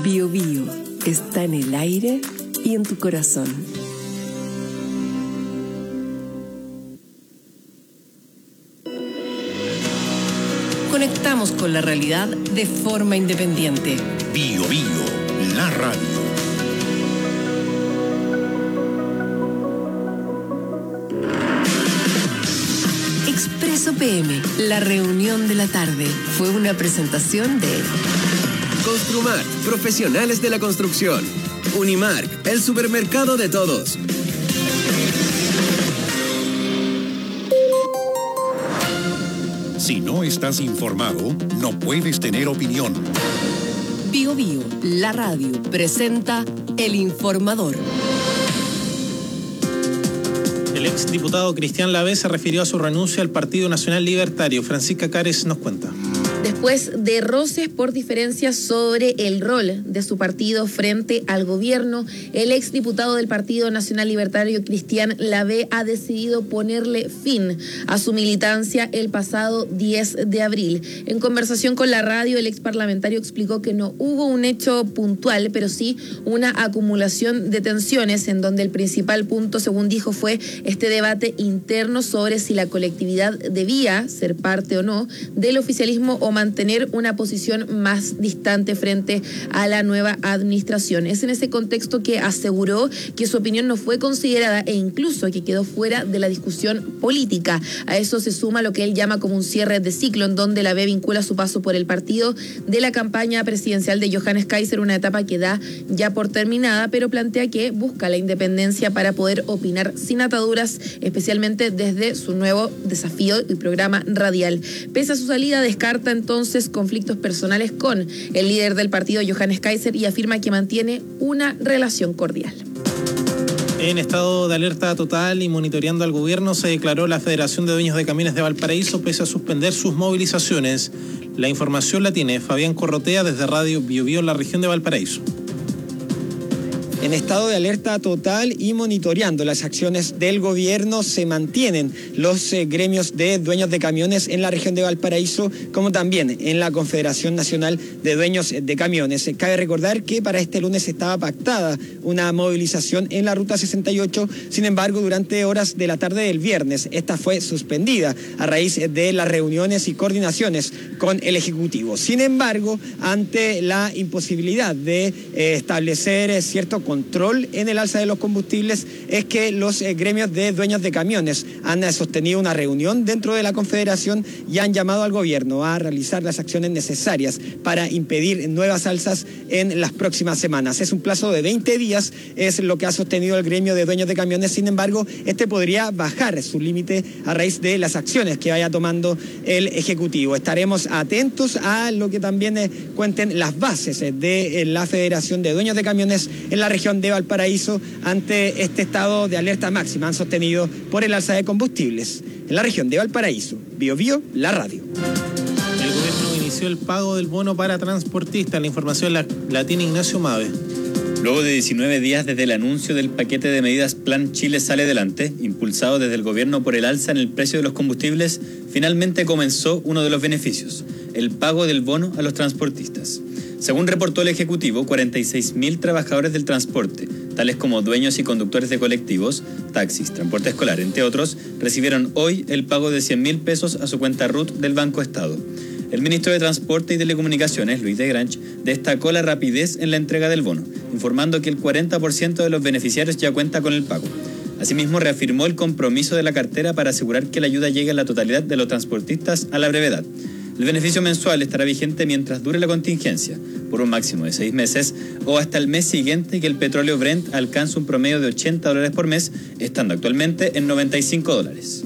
Bio Bio está en el aire y en tu corazón. Conectamos con la realidad de forma independiente. Bio Bio, la radio. Expreso PM, la reunión de la tarde, fue una presentación de Construmark, profesionales de la construcción. Unimark, el supermercado de todos. Si no estás informado, no puedes tener opinión. Bio Bio, la radio, presenta El Informador. El exdiputado Cristian Lavé se refirió a su renuncia al Partido Nacional Libertario. Francisca Cares nos cuenta. Después de roces por diferencias sobre el rol de su partido frente al gobierno, el exdiputado del Partido Nacional Libertario, Cristian Lavé, ha decidido ponerle fin a su militancia el pasado 10 de abril. En conversación con la radio, el exparlamentario explicó que no hubo un hecho puntual, pero sí una acumulación de tensiones, en donde el principal punto, según dijo, fue este debate interno sobre si la colectividad debía ser parte o no del oficialismo o mantener una posición más distante frente a la nueva administración. Es en ese contexto que aseguró que su opinión no fue considerada e incluso que quedó fuera de la discusión política. A eso se suma lo que él llama como un cierre de ciclo, en donde Lavé vincula su paso por el partido de la campaña presidencial de Johannes Kaiser, una etapa que da ya por terminada, pero plantea que busca la independencia para poder opinar sin ataduras, especialmente desde su nuevo desafío y programa radial. Pese a su salida, descarta entonces conflictos personales con el líder del partido, Johannes Kaiser, y afirma que mantiene una relación cordial. En estado de alerta total y monitoreando al gobierno, se declaró la Federación de Dueños de Camiones de Valparaíso, pese a suspender sus movilizaciones. La información la tiene Fabián Corrotea desde Radio Bio Bio en la región de Valparaíso. En estado de alerta total y monitoreando las acciones del gobierno, se mantienen los gremios de dueños de camiones en la región de Valparaíso, como también en la Confederación Nacional de Dueños de Camiones. Cabe recordar que para este lunes estaba pactada una movilización en la Ruta 68, sin embargo, durante horas de la tarde del viernes, esta fue suspendida a raíz de las reuniones y coordinaciones con el Ejecutivo. Sin embargo, ante la imposibilidad de establecer cierto control en el alza de los combustibles, es que los gremios de dueños de camiones han sostenido una reunión dentro de la Confederación y han llamado al gobierno a realizar las acciones necesarias para impedir nuevas alzas en las próximas semanas. Es un plazo de 20 días, es lo que ha sostenido el gremio de dueños de camiones. Sin embargo, este podría bajar su límite a raíz de las acciones que vaya tomando el Ejecutivo. Estaremos atentos a lo que también cuenten las bases de la Federación de Dueños de Camiones en la región de Valparaíso ante este estado de alerta máxima han sostenido por el alza de combustibles. En la región de Valparaíso, Bio Bio, la radio. El gobierno inició el pago del bono para transportistas. La información la tiene Ignacio Mave. Luego de 19 días desde el anuncio del paquete de medidas Plan Chile Sale Adelante, impulsado desde el gobierno por el alza en el precio de los combustibles, finalmente comenzó uno de los beneficios, el pago del bono a los transportistas. Según reportó el Ejecutivo, 46.000 trabajadores del transporte, tales como dueños y conductores de colectivos, taxis, transporte escolar, entre otros, recibieron hoy el pago de 100.000 pesos a su cuenta RUT del Banco Estado. El ministro de Transporte y Telecomunicaciones, Luis de Granch, destacó la rapidez en la entrega del bono, informando que el 40% de los beneficiarios ya cuenta con el pago. Asimismo, reafirmó el compromiso de la cartera para asegurar que la ayuda llegue a la totalidad de los transportistas a la brevedad. El beneficio mensual estará vigente mientras dure la contingencia, por un máximo de 6 meses, o hasta el mes siguiente que el petróleo Brent alcance un promedio de $80 por mes, estando actualmente en $95.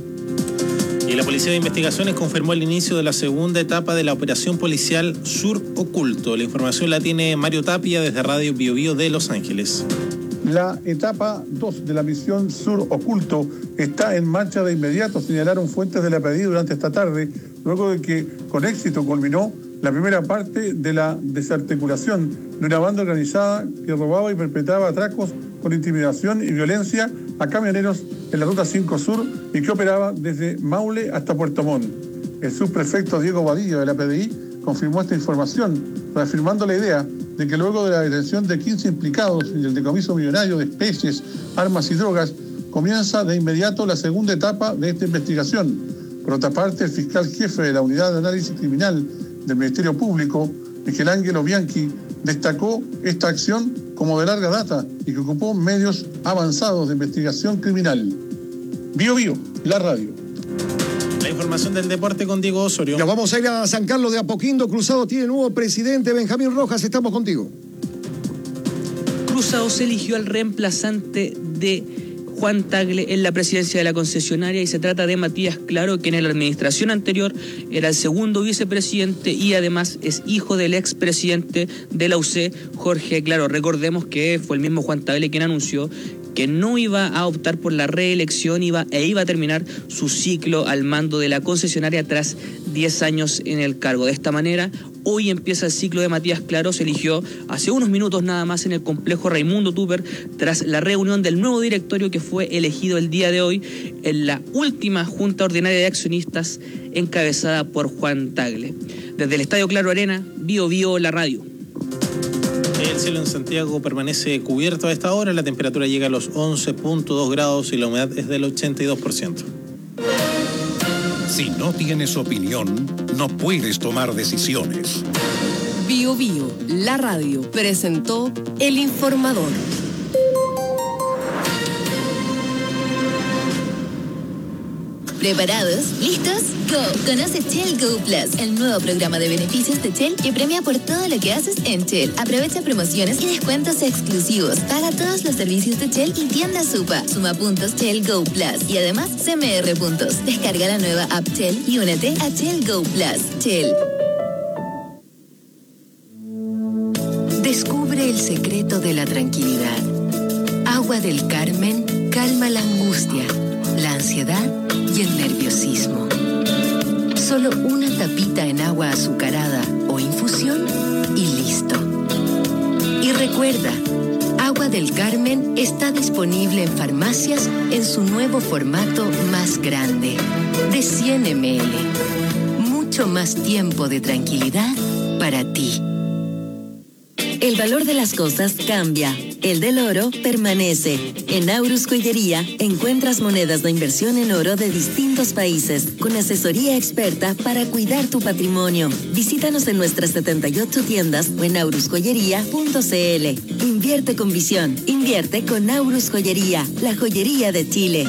Y la Policía de Investigaciones confirmó el inicio de la segunda etapa de la operación policial Sur Oculto. La información la tiene Mario Tapia desde Radio Bio Bio de Los Ángeles. La etapa 2 de la misión Sur Oculto está en marcha de inmediato, señalaron fuentes de la PDI durante esta tarde, luego de que con éxito culminó la primera parte de la desarticulación de una banda organizada que robaba y perpetraba atracos con intimidación y violencia a camioneros en la Ruta 5 Sur y que operaba desde Maule hasta Puerto Montt. El subprefecto Diego Vadillo de la PDI confirmó esta información, reafirmando la idea de que luego de la detención de 15 implicados y el decomiso millonario de especies, armas y drogas, comienza de inmediato la segunda etapa de esta investigación. Por otra parte, el fiscal jefe de la Unidad de Análisis Criminal del Ministerio Público, Michelangelo Bianchi, destacó esta acción como de larga data y que ocupó medios avanzados de investigación criminal. Bio Bio, la radio. La información del deporte con Diego Osorio. Ya vamos a ir a San Carlos de Apoquindo. Cruzado tiene nuevo presidente, Benjamín Rojas. Estamos contigo. Cruzados eligió al reemplazante de Juan Tagle en la presidencia de la concesionaria y se trata de Matías Claro, quien en la administración anterior era el segundo vicepresidente y además es hijo del expresidente de la UC, Jorge Claro. Recordemos que fue el mismo Juan Tagle quien anunció que no iba a optar por la reelección iba a terminar su ciclo al mando de la concesionaria tras 10 años en el cargo. De esta manera, hoy empieza el ciclo de Matías Claro. Se eligió hace unos minutos nada más en el complejo Raimundo Tupper tras la reunión del nuevo directorio que fue elegido el día de hoy en la última junta ordinaria de accionistas encabezada por Juan Tagle. Desde el Estadio Claro Arena, Bio Bio, la radio. El cielo en Santiago permanece cubierto a esta hora, la temperatura llega a los 11.2 grados y la humedad es del 82%. Si no tienes opinión, no puedes tomar decisiones. Bio Bio, la radio, presentó El Informador. ¿Preparados? ¿Listos? ¡Go! Conoce Shell Go Plus, el nuevo programa de beneficios de Shell que premia por todo lo que haces en Shell. Aprovecha promociones y descuentos exclusivos. Paga todos los servicios de Shell y tienda Supa. Suma puntos Shell Go Plus y además CMR puntos. Descarga la nueva app Shell y únete a Shell Go Plus. Shell. Descubre el secreto de la tranquilidad. Agua del Carmen calma la angustia, la ansiedad y el nerviosismo. Solo una tapita en agua azucarada o infusión y listo. Y recuerda, Agua del Carmen está disponible en farmacias en su nuevo formato más grande, de 100 ml. Mucho más tiempo de tranquilidad para ti. El valor de las cosas cambia. El del oro permanece. En Aurus Joyería encuentras monedas de inversión en oro de distintos países, con asesoría experta para cuidar tu patrimonio. Visítanos en nuestras 78 tiendas o en aurusjoyería.cl. Invierte con visión. Invierte con Aurus Joyería, la joyería de Chile.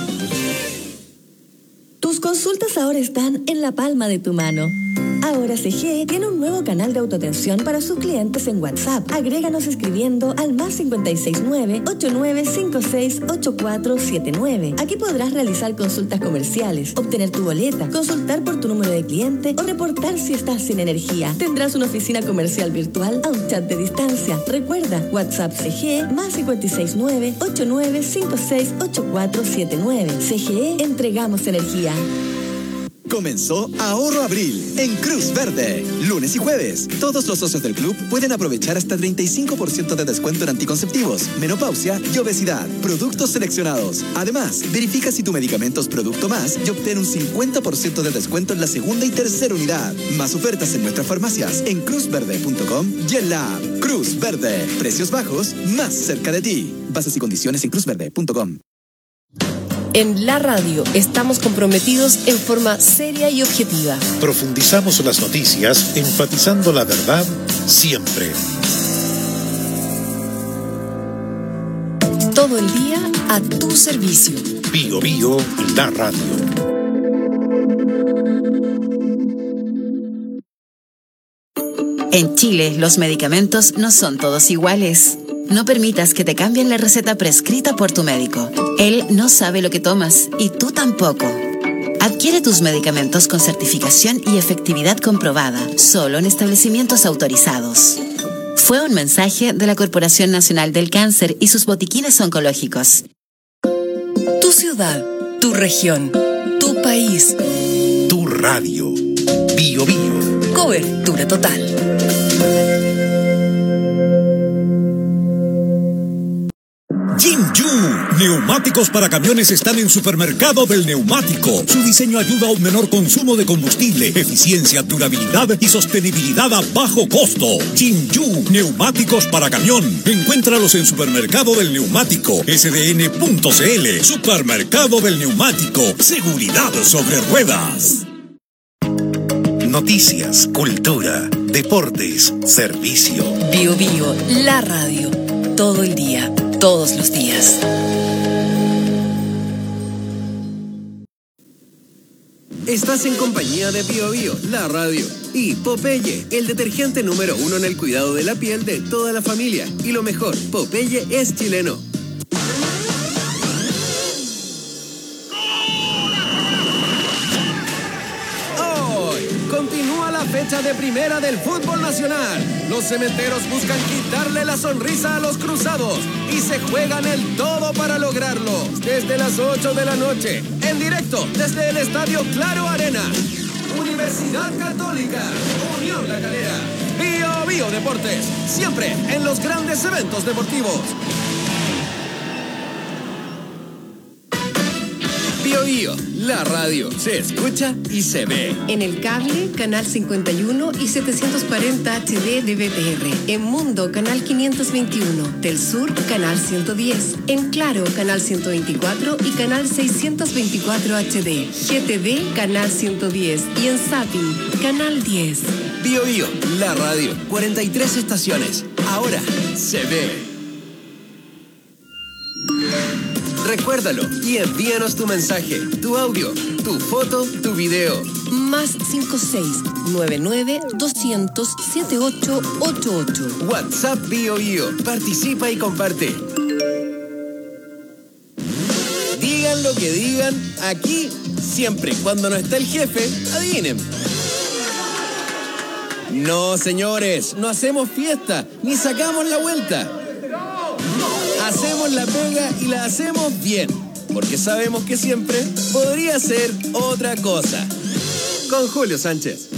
Tus consultas ahora están en la palma de tu mano. Ahora CGE tiene un nuevo canal de autoatención para sus clientes en WhatsApp. Agréganos escribiendo al +569 8956 8479. Aquí podrás realizar consultas comerciales, obtener tu boleta, consultar por tu número de cliente o reportar si estás sin energía. Tendrás una oficina comercial virtual a un chat de distancia. Recuerda, WhatsApp CGE +569 8956 8479. CGE, entregamos energía. Comenzó Ahorro Abril en Cruz Verde. Lunes y jueves, todos los socios del club pueden aprovechar hasta 35% de descuento en anticonceptivos, menopausia y obesidad. Productos seleccionados. Además, verifica si tu medicamento es Producto Más y obtén un 50% de descuento en la segunda y tercera unidad. Más ofertas en nuestras farmacias, en cruzverde.com y en la app. Cruz Verde. Precios bajos, más cerca de ti. Bases y condiciones en cruzverde.com. En la radio estamos comprometidos en forma seria y objetiva. Profundizamos las noticias, enfatizando la verdad siempre. Todo el día a tu servicio. Bio Bio, la radio. En Chile, los medicamentos no son todos iguales. No permitas que te cambien la receta prescrita por tu médico. Él no sabe lo que tomas y tú tampoco. Adquiere tus medicamentos con certificación y efectividad comprobada, solo en establecimientos autorizados. Fue un mensaje de la Corporación Nacional del Cáncer y sus botiquines oncológicos. Tu ciudad, tu región, tu país. Tu radio. Bio Bio. Cobertura total. Jin Yu Neumáticos para camiones están en Supermercado del Neumático. Su diseño ayuda a un menor consumo de combustible, eficiencia, durabilidad y sostenibilidad a bajo costo. Jinju, neumáticos para camión. Encuéntralos en Supermercado del Neumático, sdn.cl. Supermercado del Neumático, seguridad sobre ruedas. Noticias, cultura, deportes, servicio. Bio Bio, la radio. Todo el día, todos los días. Estás en compañía de Bio Bio, la radio. Y Popeye, el detergente número 1 en el cuidado de la piel de toda la familia. Y lo mejor, Popeye es chileno. Continúa la fecha de primera del fútbol nacional. Los cementeros buscan quitarle la sonrisa a los cruzados y se juegan el todo para lograrlo. Desde las 8 de la noche, en directo desde el Estadio Claro Arena. Universidad Católica, Unión La Calera, Bio Bio Deportes, siempre en los grandes eventos deportivos. Bio Bio, la radio, se escucha y se ve. En el cable, canal 51 y 740 HD de BTR. En Mundo, canal 521. Del Sur, canal 110. En Claro, canal 124 y canal 624 HD. GTV, canal 110. Y en Zapping, canal 10. Bio Bio, la radio, 43 estaciones. Ahora se ve. Recuérdalo y envíanos tu mensaje, tu audio, tu foto, tu video. Más 5699-200-7888. WhatsApp Bio Bio. Participa y comparte. Digan lo que digan, aquí, siempre, cuando no está el jefe, adivinen. No, señores, no hacemos fiesta, ni sacamos la vuelta. Hacemos la pega y la hacemos bien, porque sabemos que siempre podría ser otra cosa. Con Julio Sánchez.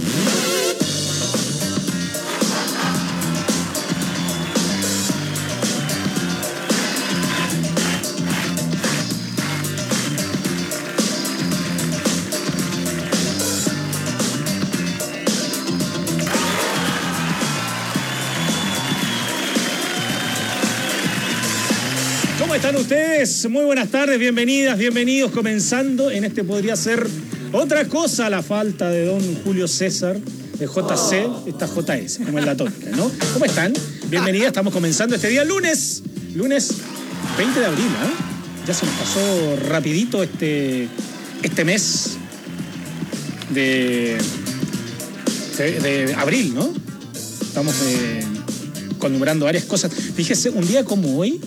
¿Cómo están ustedes? Muy buenas tardes, bienvenidas, bienvenidos. Comenzando en este podría ser otra cosa la falta de don Julio César, de JC, esta JS, como es la tónica, ¿no? ¿Cómo están? Bienvenidas, estamos comenzando este día lunes 20 de abril, ¿eh? Ya se nos pasó rapidito este mes de abril, ¿no? Estamos conmemorando varias cosas. Fíjese, un día como hoy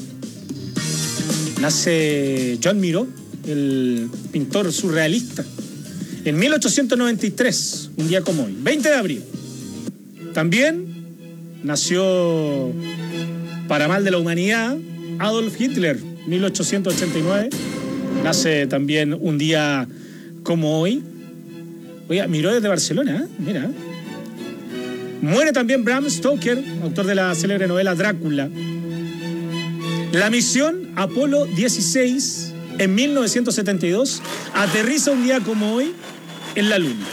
nace Joan Miró, el pintor surrealista, en 1893, un día como hoy, 20 de abril. También nació, para mal de la humanidad, Adolf Hitler, 1889. Nace también un día como hoy. Oiga, Miró desde Barcelona, ¿eh? Mira. Muere también Bram Stoker, autor de la célebre novela Drácula. La misión Apolo 16, en 1972, aterriza un día como hoy en la Luna.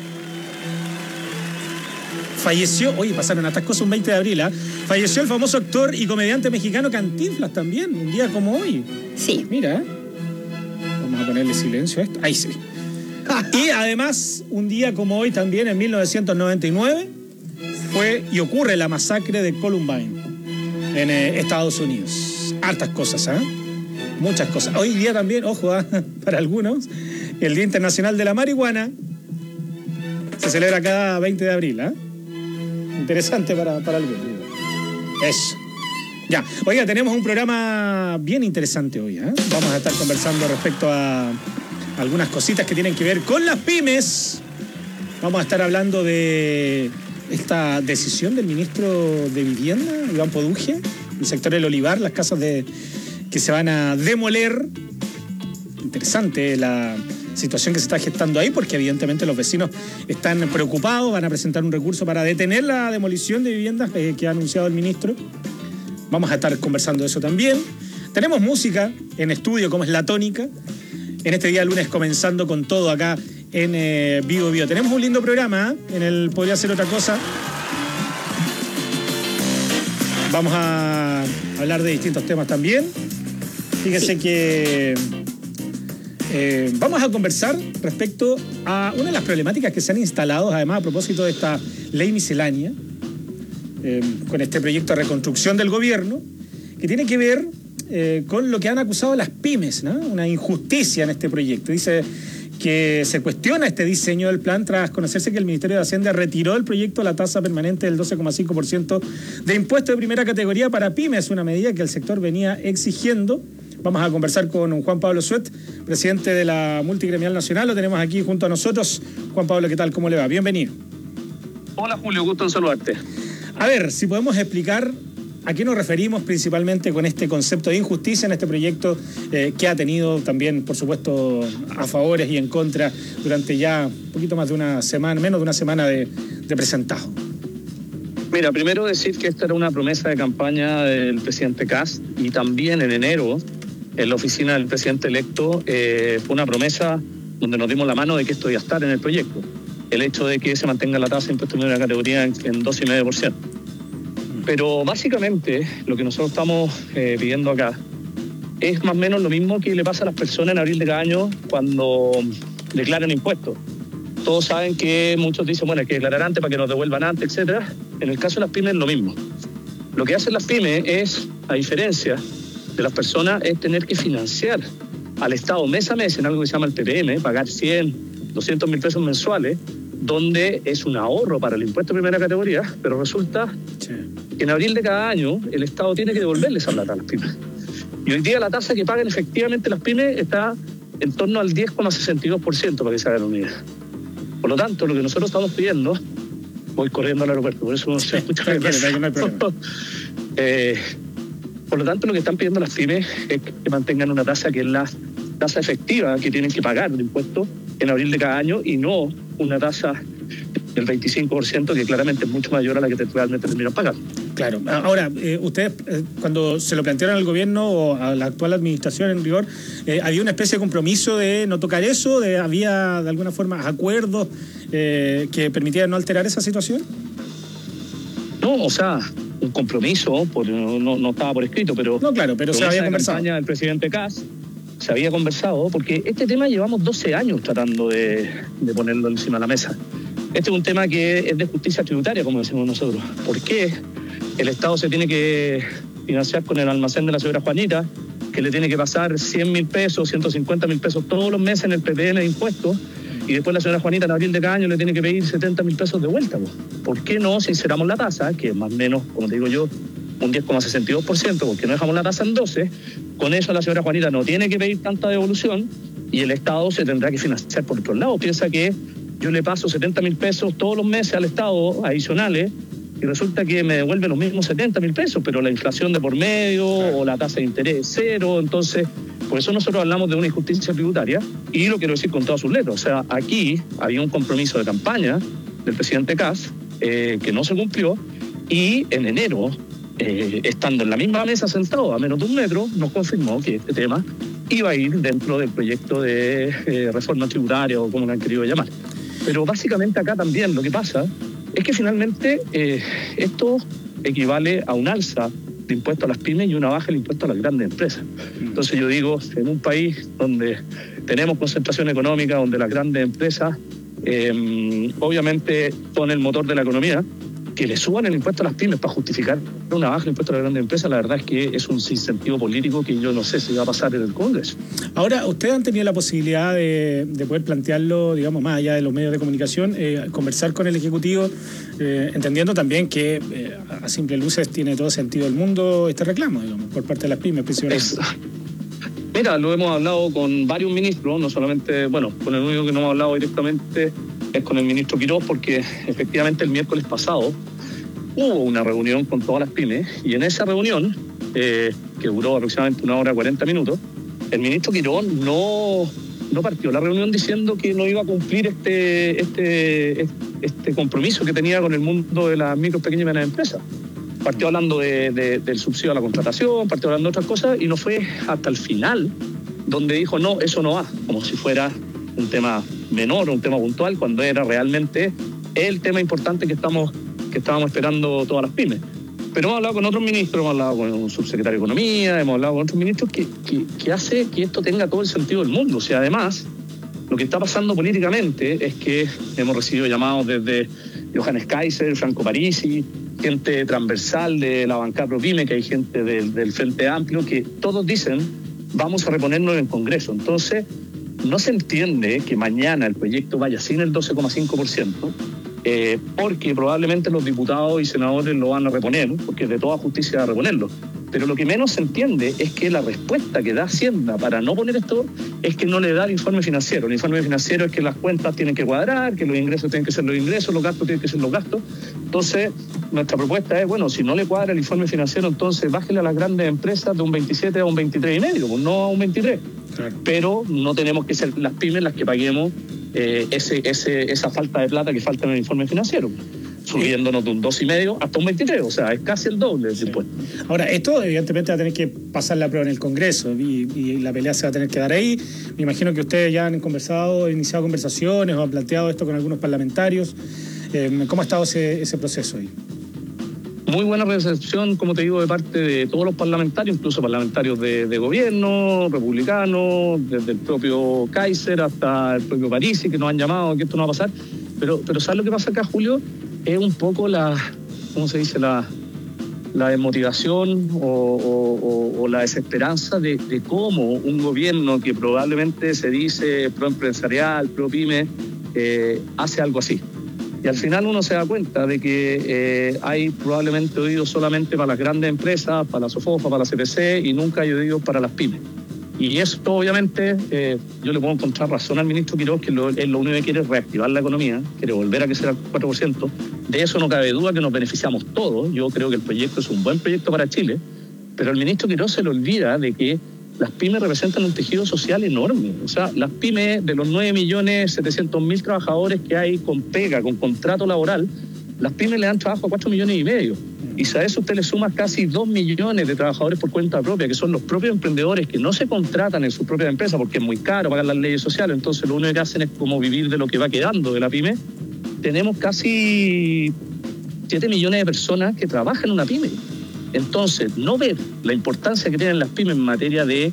Falleció, oye, pasaron estas cosas un 20 de abril, ¿eh? Falleció el famoso actor y comediante mexicano Cantinflas también, un día como hoy. Sí. Mira, vamos a ponerle silencio a esto. Ahí sí. Y además, un día como hoy también, en 1999, fue y ocurre la masacre de Columbine en Estados Unidos. Hartas cosas, ¿eh? Muchas cosas. Hoy día también, ojo, para algunos, el Día Internacional de la Marihuana se celebra cada 20 de abril, ¿eh? Interesante para algunos. Eso. Ya. Oiga, tenemos un programa bien interesante hoy, ¿eh? Vamos a estar conversando respecto a algunas cositas que tienen que ver con las pymes. Vamos a estar hablando de esta decisión del ministro de Vivienda, Iván Poduje, el sector del Olivar, las casas que se van a demoler. Interesante la situación que se está gestando ahí, porque evidentemente los vecinos están preocupados, van a presentar un recurso para detener la demolición de viviendas que ha anunciado el ministro. Vamos a estar conversando de eso también. Tenemos música en estudio, como es la tónica. En este día lunes comenzando con todo acá en Vivo Vivo. Tenemos un lindo programa, en el Podría Ser Otra Cosa. Vamos a hablar de distintos temas también. Fíjense que vamos a conversar respecto a una de las problemáticas que se han instalado, además a propósito de esta ley miscelánea, con este proyecto de reconstrucción del gobierno, que tiene que ver con lo que han acusado las pymes, ¿no? Una injusticia en este proyecto. Dice que se cuestiona este diseño del plan tras conocerse que el Ministerio de Hacienda retiró del proyecto la tasa permanente del 12,5% de impuesto de primera categoría para pymes, una medida que el sector venía exigiendo. Vamos a conversar con Juan Pablo Suet, presidente de la Multigremial Nacional. Lo tenemos aquí junto a nosotros. Juan Pablo, ¿qué tal? ¿Cómo le va? Bienvenido. Hola Julio, gusto en saludarte. A ver, si podemos explicar a qué nos referimos principalmente con este concepto de injusticia en este proyecto que ha tenido también, por supuesto, a favores y en contra durante ya un poquito más de una semana, menos de una semana de presentado. Mira, primero decir que esta era una promesa de campaña del presidente Kast y también en enero en la oficina del presidente electo fue una promesa donde nos dimos la mano de que esto iba a estar en el proyecto. El hecho de que se mantenga la tasa de impuesto de primera categoría en 2,5%. Pero básicamente lo que nosotros estamos pidiendo acá es más o menos lo mismo que le pasa a las personas en abril de cada año cuando declaran impuestos. Todos saben que muchos dicen, bueno, hay que declarar antes para que nos devuelvan antes, etcétera. En el caso de las pymes es lo mismo. Lo que hacen las pymes es, a diferencia de las personas, es tener que financiar al Estado mes a mes en algo que se llama el PPM, pagar 100, 200 mil pesos mensuales, donde es un ahorro para el impuesto de primera categoría, pero resulta que en abril de cada año el Estado tiene que devolverle esa plata a las pymes. Y hoy día la tasa que pagan efectivamente las pymes está en torno al 10,62%, para que se hagan una idea. Por lo tanto, lo que nosotros estamos pidiendo, voy corriendo al aeropuerto, por eso no se escucha bien. Por lo tanto, lo que están pidiendo las pymes es que mantengan una tasa que es la tasa efectiva que tienen que pagar de impuestos en abril de cada año y no una tasa del 25% que claramente es mucho mayor a la que realmente terminan pagando. Claro. Ahora, ustedes cuando se lo plantearon al gobierno o a la actual administración en rigor, ¿había una especie de compromiso de no tocar eso? ¿Había de alguna forma acuerdos que permitieran no alterar esa situación? No, o sea, un compromiso, no estaba por escrito, pero... No, claro, pero se había conversado. La campaña del presidente Kast se había conversado, porque este tema llevamos 12 años tratando de ponerlo encima de la mesa. Este es un tema que es de justicia tributaria, como decimos nosotros. ¿Por qué el Estado se tiene que financiar con el almacén de la señora Juanita, que le tiene que pasar 100 mil pesos, 150 mil pesos todos los meses en el PPM de impuestos, y después la señora Juanita en abril de cada año le tiene que pedir 70 mil pesos de vuelta? ¿Por qué no sinceramos la tasa, que es más o menos, como te digo yo, un 10,62%, porque no dejamos la tasa en 12%, con eso la señora Juanita no tiene que pedir tanta devolución y el Estado se tendrá que financiar por otro lado? Piensa que yo le paso 70 mil pesos todos los meses al Estado adicionales y resulta que me devuelve los mismos 70 mil pesos, pero la inflación de por medio o la tasa de interés es cero. Entonces, por eso nosotros hablamos de una injusticia tributaria y lo quiero decir con todas sus letras. O sea, aquí había un compromiso de campaña del presidente Kast que no se cumplió y en enero, estando en la misma mesa sentado a menos de un metro, nos confirmó que este tema iba a ir dentro del proyecto de reforma tributaria o como lo han querido llamar. Pero básicamente acá también lo que pasa es que finalmente esto equivale a un alza de impuestos a las pymes y una baja del impuesto a las grandes empresas. Entonces yo digo, en un país donde tenemos concentración económica, donde las grandes empresas obviamente son el motor de la economía, que le suban el impuesto a las pymes para justificar una baja del impuesto a las grandes empresas, la verdad es que es un sinsentido político que yo no sé si va a pasar en el Congreso. Ahora, ¿ustedes han tenido la posibilidad de poder plantearlo, digamos, más allá de los medios de comunicación, conversar con el Ejecutivo, entendiendo también que a simple luces tiene todo sentido del mundo este reclamo, digamos, por parte de las pymes principalmente? Mira, lo hemos hablado con varios ministros, no solamente, bueno, con el único que no hemos hablado directamente es con el ministro Quirós, porque efectivamente el miércoles pasado hubo una reunión con todas las pymes y en esa reunión, que duró aproximadamente 1 hora 40 minutos, el ministro Quirós no partió la reunión diciendo que no iba a cumplir este compromiso que tenía con el mundo de las micro, pequeñas y medianas empresas. partió hablando del subsidio a la contratación, partió hablando de otras cosas, y no fue hasta el final donde dijo, no, eso no va, como si fuera un tema menor, un tema puntual, cuando era realmente el tema importante que estábamos esperando todas las pymes. Pero hemos hablado con otros ministros, hemos hablado con un subsecretario de Economía, hemos hablado con otros ministros que hace que esto tenga todo el sentido del mundo. O sea, además, lo que está pasando políticamente es que hemos recibido llamados desde Johannes Kaiser, Franco Parisi, gente transversal de la bancada ProPyme, que hay gente del Frente Amplio, que todos dicen, vamos a reponernos en el Congreso. Entonces, no se entiende que mañana el proyecto vaya sin el 12,5%, porque probablemente los diputados y senadores lo van a reponer, porque es de toda justicia reponerlo. Pero lo que menos se entiende es que la respuesta que da Hacienda para no poner esto es que no le da el informe financiero. El informe financiero es que las cuentas tienen que cuadrar, que los ingresos tienen que ser los ingresos, los gastos tienen que ser los gastos. Entonces, nuestra propuesta es, bueno, si no le cuadra el informe financiero, entonces bájele a las grandes empresas de un 27 a un 23,5, pues no a un 23. Claro. Pero no tenemos que ser las pymes las que paguemos esa falta de plata que falta en el informe financiero, subiéndonos de un 2,5 hasta un 23, o sea, es casi el doble del impuesto. Ahora, esto evidentemente va a tener que pasar la prueba en el Congreso y la pelea se va a tener que dar ahí. Me imagino que ustedes ya han iniciado conversaciones o han planteado esto con algunos parlamentarios. ¿Cómo ha estado ese proceso ahí? Muy buena recepción, como te digo, de parte de todos los parlamentarios, incluso parlamentarios de gobierno, republicanos, desde el propio Kaiser hasta el propio Parisi, que nos han llamado, que esto no va a pasar. Pero ¿sabes lo que pasa acá, Julio? Es un poco ¿cómo se dice? La desmotivación o la desesperanza de cómo un gobierno que probablemente se dice pro-empresarial, pro-pyme, hace algo así. Y al final uno se da cuenta de que hay probablemente oídos solamente para las grandes empresas, para la SOFOFA, para la CPC, y nunca hay oídos para las pymes. Y esto, obviamente, yo le puedo encontrar razón al ministro Quiroz, que él lo único que quiere es reactivar la economía, quiere volver a crecer al 4%. De eso no cabe duda que nos beneficiamos todos. Yo creo que el proyecto es un buen proyecto para Chile, pero al ministro Quiroz se le olvida de que las pymes representan un tejido social enorme. O sea, las pymes, de los 9.700.000 trabajadores que hay con pega, con contrato laboral, las pymes le dan trabajo a 4,5 millones. Y si a eso usted le suma casi 2 millones de trabajadores por cuenta propia, que son los propios emprendedores que no se contratan en sus propias empresas porque es muy caro pagar las leyes sociales, entonces lo único que hacen es como vivir de lo que va quedando de la pyme. Tenemos casi 7 millones de personas que trabajan en una pyme. Entonces, no ver la importancia que tienen las pymes en materia de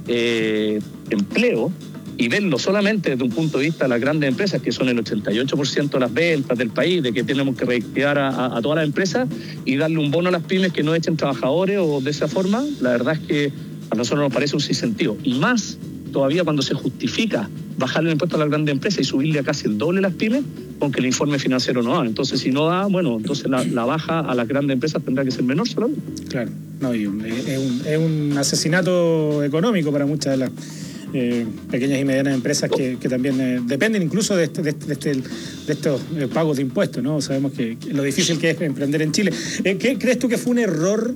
empleo y verlo solamente desde un punto de vista de las grandes empresas, que son el 88% de las ventas del país, de que tenemos que reactivar a todas las empresas y darle un bono a las pymes que no echen trabajadores o de esa forma, la verdad es que a nosotros nos parece un sinsentido. Y más todavía cuando se justifica bajarle el impuesto a las grandes empresas y subirle a casi el doble a las pymes, aunque el informe financiero no da. Entonces, si no da, bueno, entonces la baja a las grandes empresas tendrá que ser menor solamente. Claro, no, es un asesinato económico para muchas de las pequeñas y medianas empresas que también dependen incluso de estos pagos de impuestos, ¿no? Sabemos que lo difícil que es emprender en Chile. ¿Crees tú que fue un error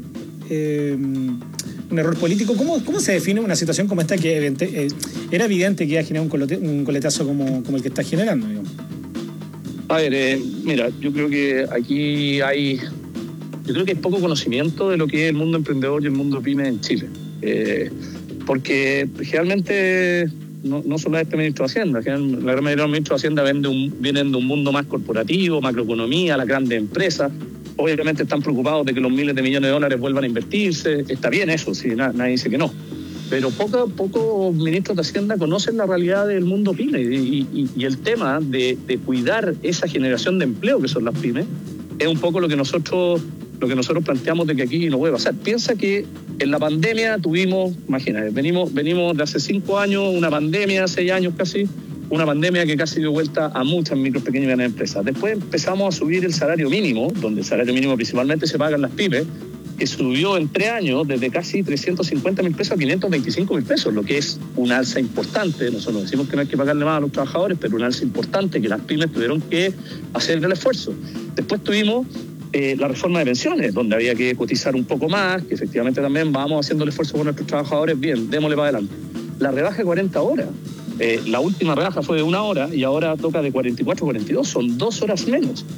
político? ¿Cómo se define una situación como esta que era evidente que iba a generar un coletazo como el que está generando, digamos? A ver, mira, yo creo que aquí hay poco conocimiento de lo que es el mundo emprendedor y el mundo pyme en Chile. Porque generalmente no solo este ministro de Hacienda, la gran mayoría de los ministros de Hacienda vienen de un mundo más corporativo, macroeconomía, las grandes empresas. Obviamente están preocupados de que los miles de millones de dólares vuelvan a invertirse. Está bien eso, sí, nadie dice que no. Pero pocos ministros de Hacienda conocen la realidad del mundo pyme y el tema de cuidar esa generación de empleo que son las pymes es un poco lo que nosotros planteamos de que aquí no puede pasar. Piensa que en la pandemia tuvimos, imagínate, venimos de hace 5 años, una pandemia, 6 años casi, una pandemia que casi dio vuelta a muchas micro, pequeñas y medianas empresas. Después empezamos a subir el salario mínimo, donde el salario mínimo principalmente se paga en las pymes, que subió en 3 años desde casi 350.000 pesos a 525.000 pesos, lo que es un alza importante. Nosotros decimos que no hay que pagarle más a los trabajadores, pero un alza importante que las pymes tuvieron que hacer el esfuerzo. Después tuvimos la reforma de pensiones, donde había que cotizar un poco más, que efectivamente también vamos haciendo el esfuerzo por nuestros trabajadores, bien, démosle para adelante. La rebaja de 40 horas, la última rebaja fue de 1 hora y ahora toca de 44 a 42, son 2 horas menos.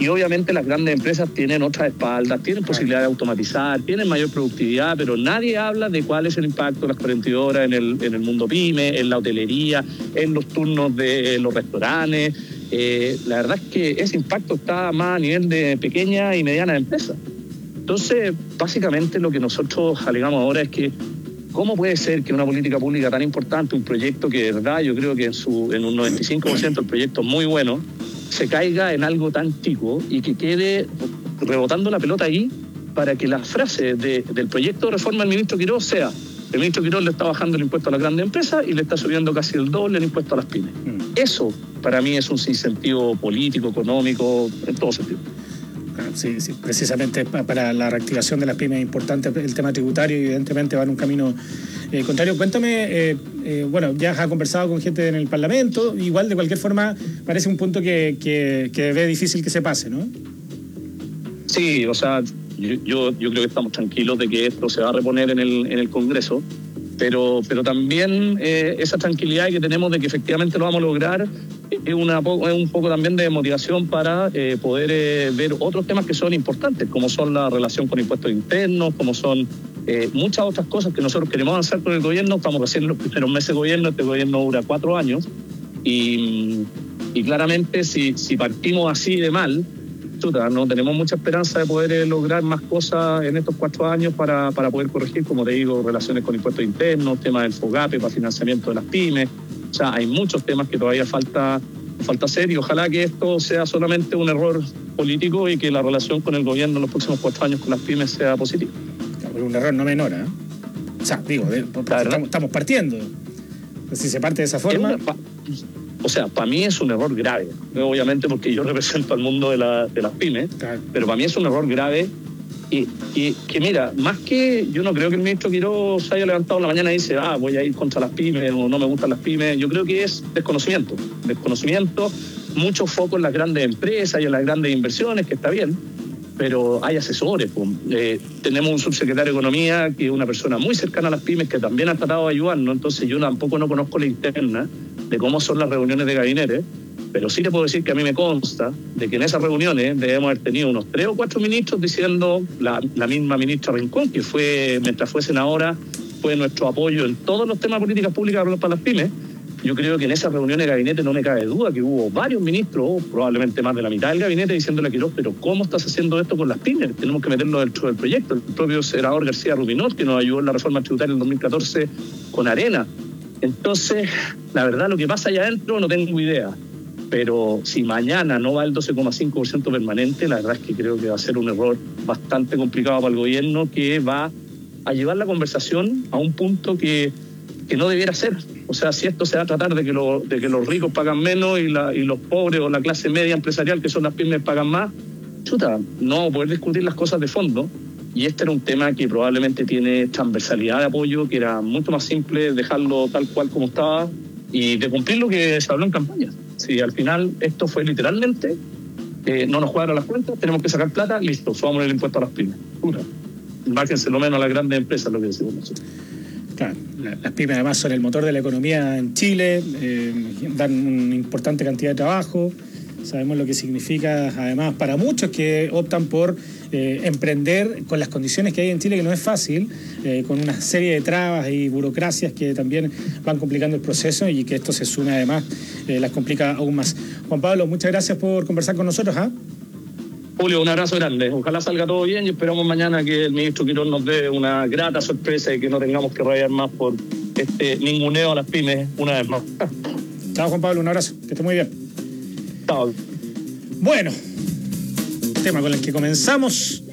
Y obviamente las grandes empresas tienen otras espaldas, tienen posibilidad de automatizar, tienen mayor productividad, pero nadie habla de cuál es el impacto de las 42 horas en el mundo pyme, en la hotelería, en los turnos de los restaurantes. La verdad es que ese impacto está más a nivel de pequeñas y medianas empresas. Entonces, básicamente lo que nosotros alegamos ahora es que ¿cómo puede ser que una política pública tan importante, un proyecto que de verdad yo creo que en un 95% el proyecto es muy bueno, se caiga en algo tan chico y que quede rebotando la pelota ahí para que la frase del proyecto de reforma del ministro Quirós sea: el ministro Quirós le está bajando el impuesto a las grandes empresas y le está subiendo casi el doble el impuesto a las pymes? Eso para mí es un sinsentido político, económico, en todo sentido. Sí, precisamente para la reactivación de las pymes es importante el tema tributario y evidentemente va en un camino contrario. Cuéntame, bueno, ya has conversado con gente en el Parlamento, igual de cualquier forma parece un punto que ve difícil que se pase, ¿no? Sí, o sea, yo creo que estamos tranquilos de que esto se va a reponer en el Congreso, pero también esa tranquilidad que tenemos de que efectivamente lo vamos a lograr es un poco también de motivación para poder ver otros temas que son importantes, como son la relación con impuestos internos, como son muchas otras cosas que nosotros queremos avanzar con el gobierno. Estamos recién en los primeros meses de gobierno, este gobierno dura 4 años y claramente si partimos así de mal, no tenemos mucha esperanza de poder lograr más cosas en estos 4 años para poder corregir, como te digo, relaciones con impuestos internos, temas del FOGAPE para financiamiento de las pymes. O sea, hay muchos temas que todavía falta hacer y ojalá que esto sea solamente un error político y que la relación con el gobierno en los próximos 4 años con las pymes sea positiva. Un error no menor, ¿eh? O sea, digo, estamos partiendo. Si se parte de esa forma... O sea, para mí es un error grave, obviamente porque yo represento al mundo de las pymes, claro. Pero para mí es un error grave y que mira, más que yo no creo que el ministro Quirós se haya levantado en la mañana y dice voy a ir contra las pymes o no me gustan las pymes. Yo creo que es desconocimiento, mucho foco en las grandes empresas y en las grandes inversiones, que está bien, pero hay asesores. Tenemos un subsecretario de Economía que es una persona muy cercana a las pymes que también ha tratado de ayudarnos, entonces yo tampoco no conozco la interna de cómo son las reuniones de gabinete, pero sí le puedo decir que a mí me consta de que en esas reuniones debemos haber tenido unos 3 o 4 ministros diciendo, la misma ministra Rincón, que fue, mientras fue senadora, fue nuestro apoyo en todos los temas de políticas públicas para las pymes. Yo creo que en esas reuniones de gabinete no me cabe duda que hubo varios ministros, probablemente más de la mitad del gabinete, diciéndole a Quirós, pero ¿cómo estás haciendo esto con las pymes? Tenemos que meterlo dentro del proyecto. El propio senador García Rubinot, que nos ayudó en la reforma tributaria en 2014 con Arena. Entonces, la verdad, lo que pasa allá adentro no tengo idea. Pero si mañana no va el 12,5% permanente, la verdad es que creo que va a ser un error bastante complicado para el gobierno, que va a llevar la conversación a un punto que no debiera ser. O sea, si esto se va a tratar de que los ricos pagan menos y los pobres o la clase media empresarial, que son las pymes, pagan más, no vamos a poder discutir las cosas de fondo. Y este era un tema que probablemente tiene transversalidad de apoyo, que era mucho más simple dejarlo tal cual como estaba y de cumplir lo que se habló en campaña. Si al final esto fue literalmente, no nos cuadran las cuentas, tenemos que sacar plata, listo, subamos el impuesto a las pymes. Bájense lo menos a las grandes empresas, lo que decimos nosotros. Claro, las pymes además son el motor de la economía en Chile, dan una importante cantidad de trabajo. Sabemos lo que significa además para muchos que optan por emprender con las condiciones que hay en Chile, que no es fácil, con una serie de trabas y burocracias que también van complicando el proceso y que esto se sume además, las complica aún más. Juan Pablo, muchas gracias por conversar con nosotros. Julio, un abrazo grande. Ojalá salga todo bien y esperamos mañana que el ministro Quirós nos dé una grata sorpresa y que no tengamos que rayar más por este ninguneo a las pymes una vez más. Chao, Juan Pablo, un abrazo. Que esté muy bien. Chao. Bueno, tema con el que comenzamos.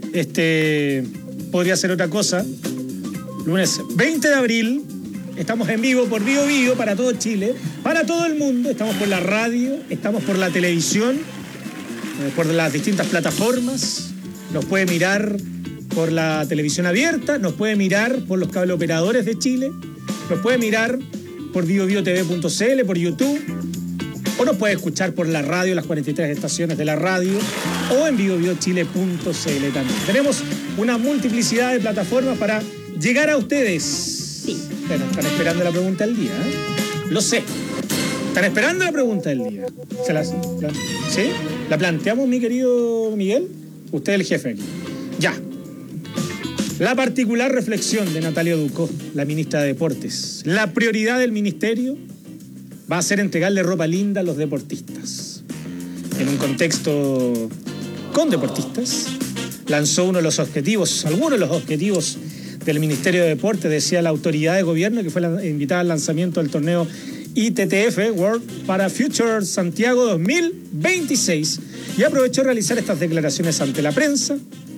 Podría ser otra cosa. Lunes 20 de abril. Estamos en vivo por Bio Bio para todo Chile, para todo el mundo. Estamos por la radio, estamos por la televisión, por las distintas plataformas. Nos puede mirar por la televisión abierta, nos puede mirar por los cableoperadores de Chile, nos puede mirar por biobiotv.cl, por YouTube, o nos puede escuchar por la radio, las 43 estaciones de la radio, o en biobiochile.cl también. Tenemos una multiplicidad de plataformas para llegar a ustedes. Sí. Bueno, están esperando la pregunta del día, ¿eh? Lo sé. ¿Están esperando la pregunta del día? ¿Sí? ¿La planteamos, mi querido Miguel? Usted es el jefe aquí. Ya. La particular reflexión de Natalia Ducó, la ministra de Deportes. La prioridad del ministerio va a ser entregarle ropa linda a los deportistas. En un contexto con deportistas, lanzó algunos de los objetivos del Ministerio de Deportes, decía la autoridad de gobierno, que fue invitada al lanzamiento del torneo ITTF World para Future Santiago 2026, y aprovechó realizar estas declaraciones ante la prensa.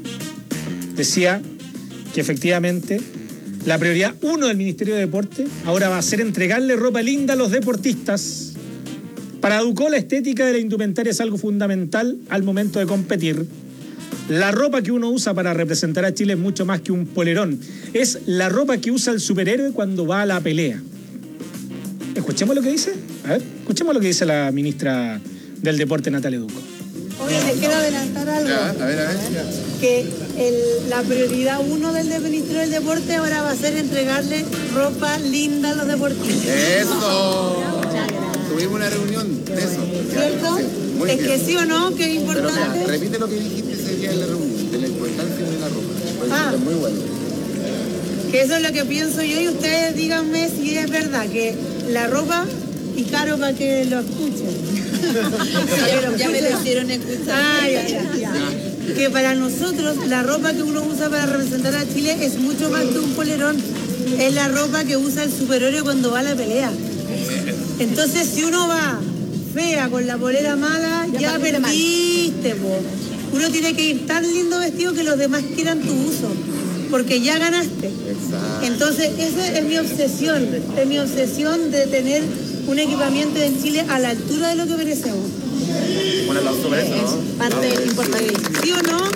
Decía que efectivamente la prioridad 1 del Ministerio de Deportes ahora va a ser entregarle ropa linda a los deportistas. Para Ducó, la estética de la indumentaria es algo fundamental al momento de competir. La ropa que uno usa para representar a Chile es mucho más que un polerón. Es la ropa que usa el superhéroe cuando va a la pelea. Escuchemos lo que dice. A ver, escuchemos lo que dice la ministra del Deporte, Natalia Ducó. Oye, les quiero adelantar algo. Ya, a ver. Que la prioridad 1 del Ministerio del Deporte ahora va a ser entregarle ropa linda a los deportistas. ¡Eso! Tuvimos una reunión de eso. ¿Cierto? Muy es bien. que sí o no, que es importante. Pero mira, repite lo que dijiste ese día en la reunión, de la importancia de la ropa. Es muy bueno. Que eso es lo que pienso yo, y ustedes díganme si es verdad que la ropa, y Caro para que lo escuchen. Ya me lo hicieron escuchar. Ya. Que para nosotros la ropa que uno usa para representar a Chile es mucho más que un polerón. Es la ropa que usa el superhéroe cuando va a la pelea. Entonces, si uno va fea con la polera mala, ya perdiste, po. Uno tiene que ir tan lindo vestido que los demás quieran tu uso, porque ya ganaste. Exacto. Entonces, esa es mi obsesión de tener un equipamiento en Chile a la altura de lo que merecemos. Un aplauso por eso, ¿no? Parte importante. ¿Sí o no?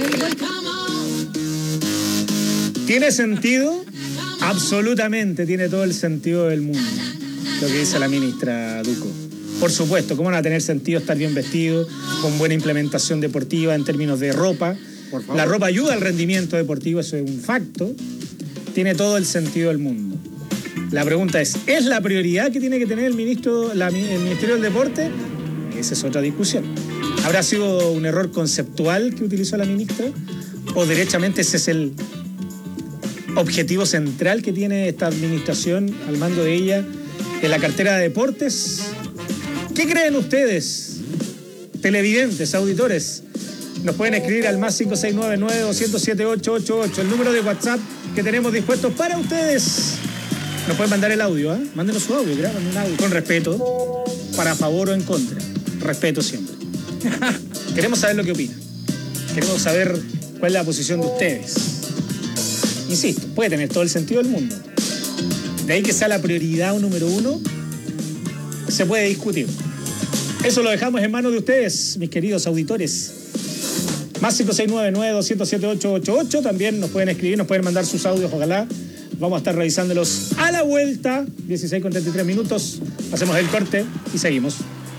¿Tiene sentido? Absolutamente, tiene todo el sentido del mundo lo que dice la ministra Ducó. Por supuesto, ¿cómo no va a tener sentido estar bien vestido, con buena implementación deportiva en términos de ropa? La ropa ayuda al rendimiento deportivo, eso es un facto. Tiene todo el sentido del mundo. La pregunta ¿es la prioridad que tiene que tener el Ministerio del Deporte? Esa es otra discusión. ¿Habrá sido un error conceptual que utilizó la ministra? ¿O derechamente ese es el objetivo central que tiene esta administración al mando de ella en la cartera de deportes? ¿Qué creen ustedes, televidentes, auditores? Nos pueden escribir al más 569-900-7888, el número de WhatsApp que tenemos dispuesto para ustedes. Nos pueden mandar el audio, ¿eh? Mándenos su audio, graben un audio con respeto, para favor o en contra. Respeto siempre. Queremos saber lo que opinan. Queremos saber cuál es la posición de ustedes. Insisto, puede tener todo el sentido del mundo. De ahí que sea la prioridad número 1, se puede discutir. Eso lo dejamos en manos de ustedes, mis queridos auditores. Más 569-900-7888. También nos pueden escribir, nos pueden mandar sus audios, ojalá. Vamos a estar revisándolos a la vuelta. 16:33 minutos. Hacemos el corte y seguimos.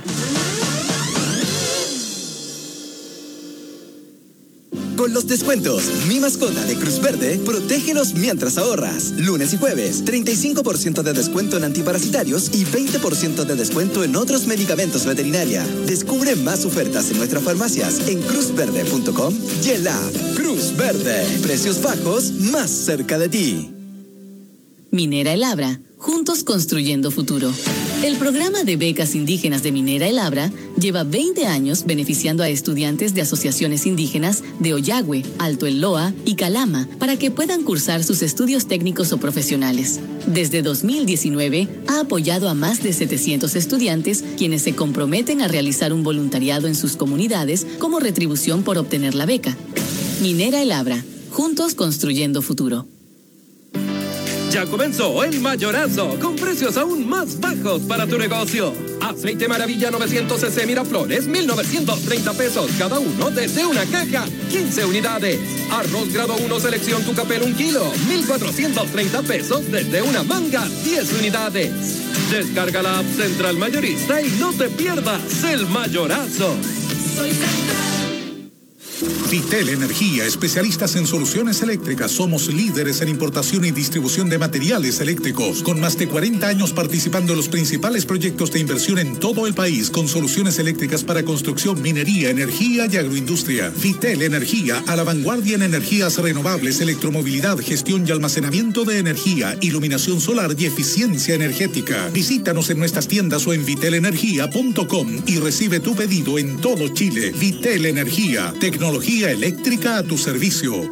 Con los descuentos Mi Mascota de Cruz Verde, protégelos mientras ahorras. Lunes y jueves, 35% de descuento en antiparasitarios y 20% de descuento en otros medicamentos veterinaria. Descubre más ofertas en nuestras farmacias en cruzverde.com y en la app Cruz Verde. Precios bajos más cerca de ti. Minera El Abra, juntos construyendo futuro. El programa de becas indígenas de Minera El Abra lleva 20 años beneficiando a estudiantes de asociaciones indígenas de Oyagüe, Alto El Loa y Calama para que puedan cursar sus estudios técnicos o profesionales. Desde 2019 ha apoyado a más de 700 estudiantes quienes se comprometen a realizar un voluntariado en sus comunidades como retribución por obtener la beca. Minera El Abra, juntos construyendo futuro. Ya comenzó el mayorazo, con precios aún más bajos para tu negocio. Aceite Maravilla 900 cc Miraflores, 1,930 pesos cada uno desde una caja, 15 unidades. Arroz grado 1 selección Tucapel 1 kilo, 1,430 pesos desde una manga, 10 unidades. Descarga la app Central Mayorista y no te pierdas el mayorazo. Soy Central. Vitel Energía, especialistas en soluciones eléctricas. Somos líderes en importación y distribución de materiales eléctricos, con más de 40 años participando en los principales proyectos de inversión en todo el país, con soluciones eléctricas para construcción, minería, energía y agroindustria. Vitel Energía, a la vanguardia en energías renovables, electromovilidad, gestión y almacenamiento de energía, iluminación solar y eficiencia energética. Visítanos en nuestras tiendas o en vitelenergia.com y recibe tu pedido en todo Chile. Vitel Energía, tecnología eléctrica a tu servicio.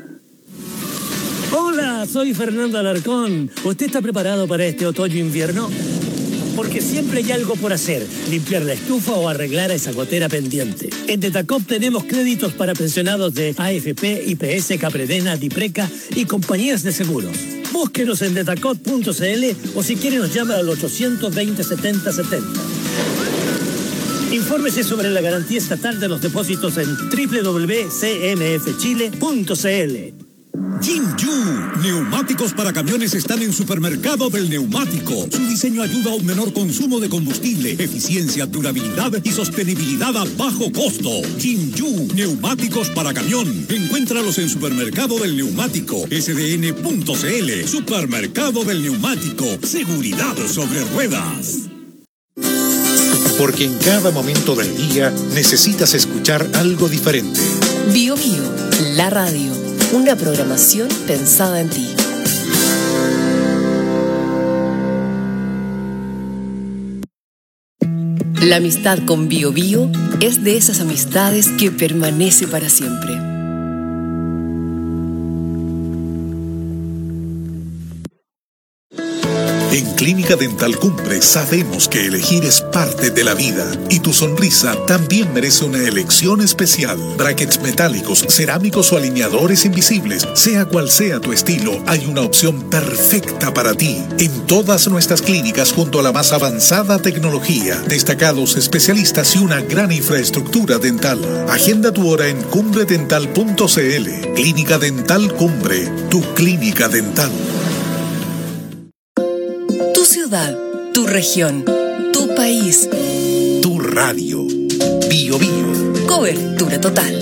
Hola, soy Fernando Alarcón. ¿Usted está preparado para este otoño-invierno? Porque siempre hay algo por hacer, limpiar la estufa o arreglar esa gotera pendiente. En Detacop tenemos créditos para pensionados de AFP, IPS, Capredena, Dipreca y compañías de seguros. Búsquenos en detacop.cl o si quiere nos llama al 820 70 70. Infórmese sobre la garantía estatal de los depósitos en www.cmfchile.cl. Jinju, neumáticos para camiones están en Supermercado del Neumático. Su diseño ayuda a un menor consumo de combustible, eficiencia, durabilidad y sostenibilidad a bajo costo. Jinju, neumáticos para camión. Encuéntralos en Supermercado del Neumático, sdn.cl. Supermercado del Neumático, seguridad sobre ruedas. Porque en cada momento del día necesitas escuchar algo diferente. Bio Bio, la radio. Una programación pensada en ti. La amistad con Bio Bio es de esas amistades que permanece para siempre. En Clínica Dental Cumbre sabemos que elegir es parte de la vida y tu sonrisa también merece una elección especial. Brackets metálicos, cerámicos o alineadores invisibles, sea cual sea tu estilo, hay una opción perfecta para ti. En todas nuestras clínicas junto a la más avanzada tecnología, destacados especialistas y una gran infraestructura dental. Agenda tu hora en cumbredental.cl. Clínica Dental Cumbre, tu clínica dental. Tu región, tu país, tu radio. Bio Bio. Cobertura total.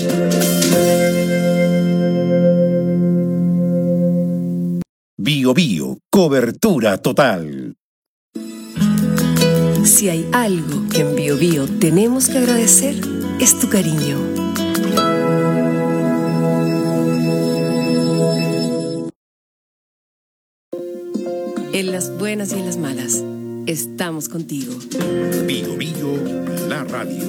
Bio Bio, cobertura total. Si hay algo que en Bio Bio tenemos que agradecer, es tu cariño. En las buenas y en las malas, estamos contigo. Bio Bio, la radio.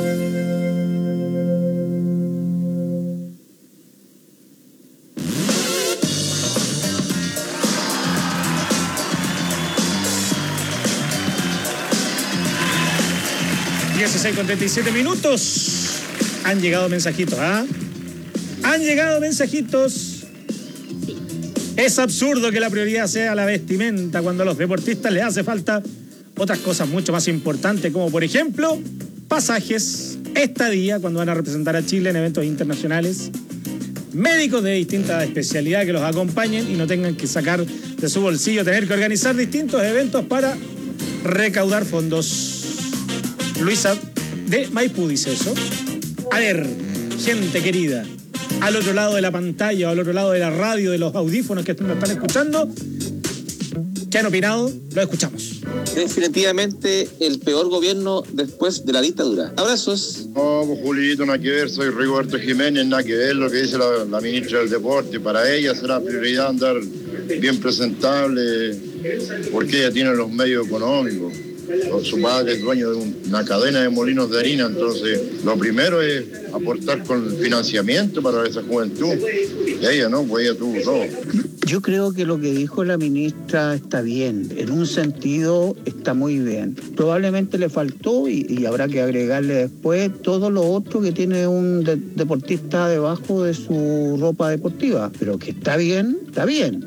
Con 37 minutos. Han llegado mensajitos, ¿ah? Han llegado mensajitos. Es absurdo que la prioridad sea la vestimenta cuando a los deportistas les hace falta otras cosas mucho más importantes, como por ejemplo, pasajes, estadía cuando van a representar a Chile en eventos internacionales, médicos de distintas especialidades que los acompañen y no tengan que sacar de su bolsillo, tener que organizar distintos eventos para recaudar fondos. Luisa de Maipú dice eso. A ver, gente querida, al otro lado de la pantalla, al otro lado de la radio, de los audífonos que nos están escuchando, ¿qué han opinado? Lo escuchamos. Definitivamente el peor gobierno después de la dictadura. Abrazos. No, pues Julito, nada que ver, soy Rigoberto Jiménez, nada que ver lo que dice la ministra del Deporte. Para ella será prioridad andar bien presentable, porque ella tiene los medios económicos. Su padre es dueño de una cadena de molinos de harina, entonces lo primero es aportar con financiamiento para esa juventud. Y ella no, pues ella tuvo todo. Yo creo que lo que dijo la ministra está bien, en un sentido está muy bien. Probablemente le faltó y habrá que agregarle después todo lo otro que tiene un deportista debajo de su ropa deportiva, pero que está bien, está bien.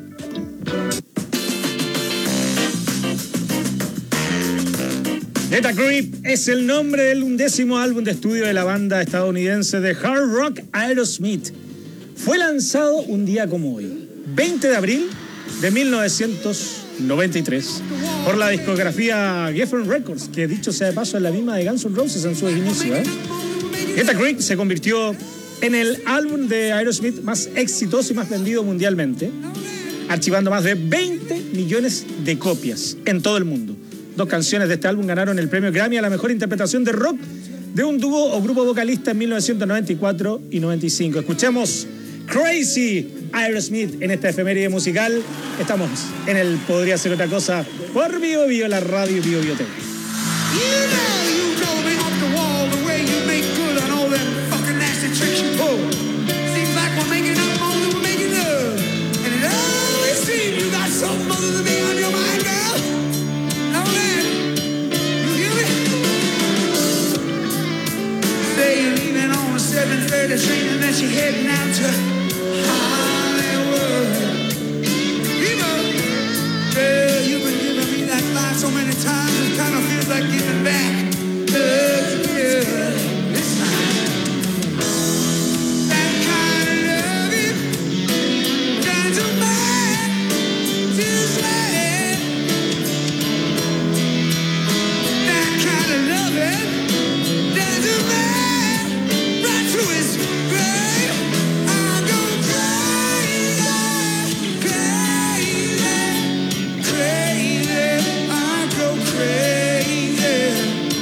Neta Creep es el nombre del 11º álbum de estudio de la banda estadounidense de hard rock Aerosmith. Fue lanzado un día como hoy, 20 de abril de 1993, por la discografía Geffen Records, que dicho sea de paso es la misma de Guns N' Roses en sus inicios. Neta Creep se convirtió en el álbum de Aerosmith más exitoso y más vendido mundialmente, archivando más de 20 millones de copias en todo el mundo. 2 canciones de este álbum ganaron el premio Grammy a la mejor interpretación de rock de un dúo o grupo vocalista en 1994 y 95. Escuchemos Crazy, Aerosmith, en esta efeméride musical. Estamos en el Podría Ser Otra Cosa por Bio Bio, la radio Bio Bio TV. Train and then she heading out to Hollywood. Girl, you've been giving me that line so many times, it kind of feels like giving back. This time, that kind of loving, down to mine, just like that kind of loving, down to mine. Crazy.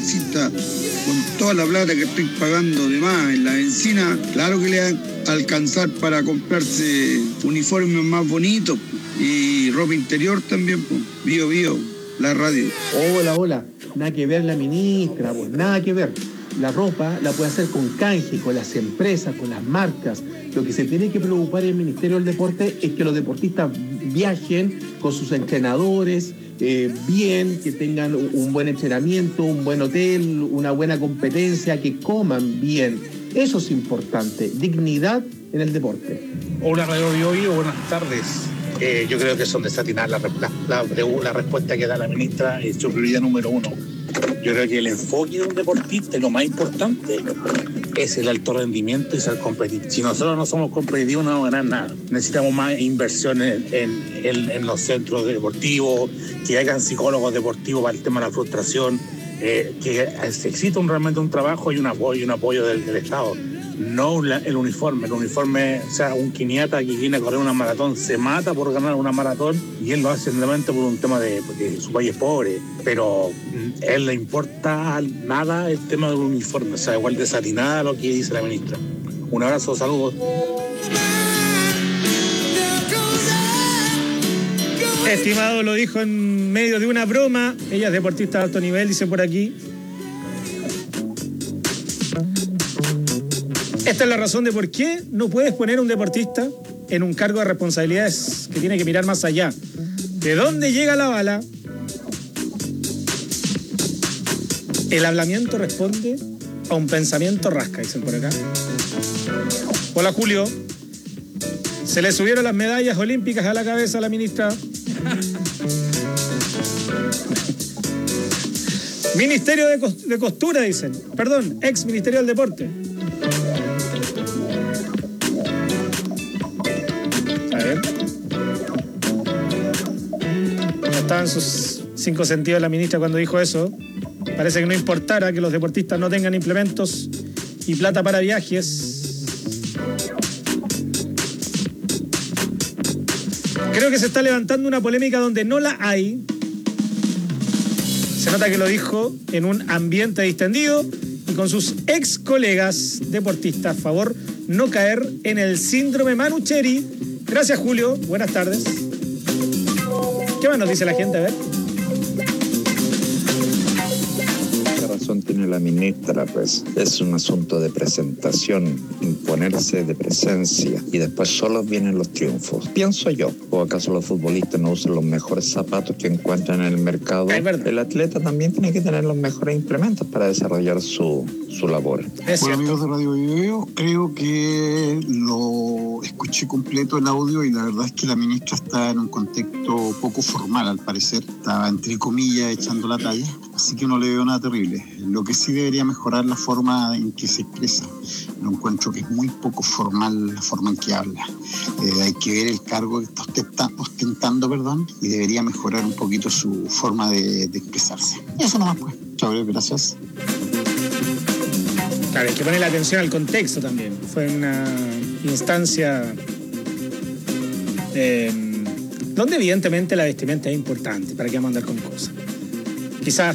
congresista, con toda la plata que estoy pagando de más en la bencina, claro que le va a alcanzar para comprarse uniformes más bonitos y ropa interior también, pues. Bio, la radio. Hola, nada que ver la ministra, pues nada que ver. La ropa la puede hacer con canje, con las empresas, con las marcas. Lo que se tiene que preocupar el Ministerio del Deporte es que los deportistas viajen con sus entrenadores, bien, que tengan un buen entrenamiento, un buen hotel, una buena competencia, que coman bien. Eso es importante, dignidad en el deporte. Hola Radio Bio, buenas tardes. Yo creo que son desatinadas la respuesta que da la ministra es su prioridad número 1. Yo creo que el enfoque de un deportista, lo más importante, es el alto rendimiento y ser competitivo. Si nosotros no somos competitivos, no vamos a ganar nada. Necesitamos más inversiones en los centros deportivos, que hagan psicólogos deportivos para el tema de la frustración, que exista realmente un trabajo y un apoyo del Estado. No el uniforme. El uniforme, o sea, un quiniata que viene a correr una maratón se mata por ganar una maratón y él lo hace simplemente por un tema porque su país es pobre, pero a él le importa nada el tema del uniforme, o sea, igual desatinada lo que dice la ministra. Un abrazo, saludos. Estimado, lo dijo en medio de una broma. Ella es deportista de alto nivel, dice por aquí. Esta es la razón de por qué no puedes poner a un deportista en un cargo de responsabilidades que tiene que mirar más allá. ¿De dónde llega la bala? El hablamiento responde a un pensamiento rasca, dicen por acá. Hola, Julio. Se le subieron las medallas olímpicas a la cabeza a la ministra. Ministerio de Costura, dicen. Perdón, ex Ministerio del Deporte. A ver. No estaban sus 5 sentidos la ministra cuando dijo eso. Parece que no importara que los deportistas no tengan implementos y plata para viajes. Creo que se está levantando una polémica donde no la hay. Se nota que lo dijo en un ambiente distendido y con sus ex colegas deportistas. Favor no caer en el síndrome Manucheri. Gracias, Julio. Buenas tardes. ¿Qué más nos dice la gente? A ver. ¿Qué razón tiene la ministra? Pues es un asunto de presentación, imponerse de presencia y después solo vienen los triunfos. Pienso yo, ¿o acaso los futbolistas no usan los mejores zapatos que encuentran en el mercado? El atleta también tiene que tener los mejores implementos para desarrollar su labor. Hola, amigos de Radio Video, creo que lo escuché completo el audio y la verdad es que la ministra está en un contexto poco formal, al parecer. Está entre comillas echando la talla, así que no le veo nada terrible. Lo que sí debería mejorar la forma en que se expresa. Lo encuentro que es muy poco formal la forma en que habla. Hay que ver el cargo que está ostentando, y debería mejorar un poquito su forma de expresarse. Y eso nomás, pues. Chao, gracias. Claro, hay que poner la atención al contexto también. Fue una instancia donde evidentemente la vestimenta es importante. ¿Para qué vamos a andar con cosas? Quizás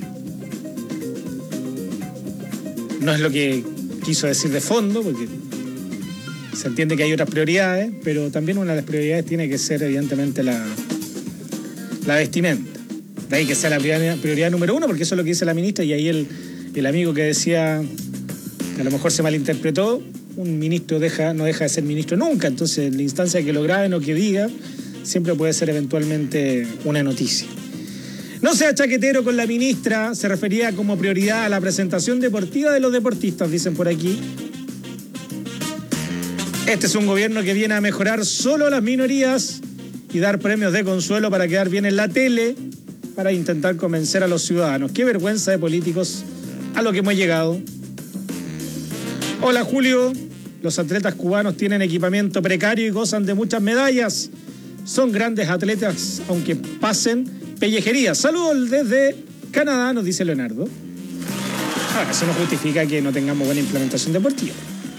no es lo que quiso decir de fondo, porque se entiende que hay otras prioridades, pero también una de las prioridades tiene que ser evidentemente la vestimenta. De ahí que sea la prioridad número 1, porque eso es lo que dice la ministra, y ahí el amigo que decía que a lo mejor se malinterpretó, un ministro no deja de ser ministro nunca, entonces la instancia que lo graben o que diga siempre puede ser eventualmente una noticia. No sea chaquetero con la ministra, se refería como prioridad a la presentación deportiva de los deportistas, dicen por aquí. Este es un gobierno que viene a mejorar solo a las minorías y dar premios de consuelo para quedar bien en la tele, para intentar convencer a los ciudadanos. Qué vergüenza de políticos a lo que hemos llegado. Hola, Julio. Los atletas cubanos tienen equipamiento precario y gozan de muchas medallas. Son grandes atletas, aunque pasen pellejerías. Saludos desde Canadá, nos dice Leonardo. Ahora, eso no justifica que no tengamos buena implementación deportiva.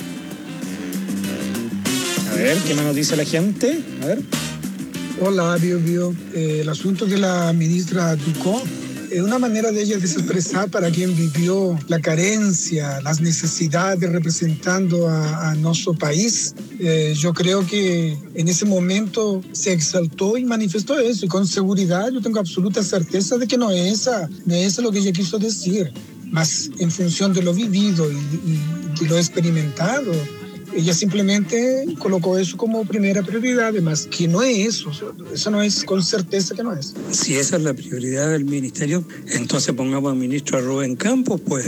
A ver, ¿qué más nos dice la gente? A ver. Hola, Bio. El asunto que la ministra Ducó una manera de ella de expresar para quien vivió la carencia, las necesidades representando a nuestro país. Yo creo que en ese momento se exaltó y manifestó eso, y con seguridad yo tengo absoluta certeza de que no es lo que ella quiso decir, más en función de lo vivido y de lo experimentado. Ella simplemente colocó eso como primera prioridad, además que no es eso no es, con certeza que no es. Si esa es la prioridad del ministerio, entonces pongamos al ministro a Rubén Campos, pues.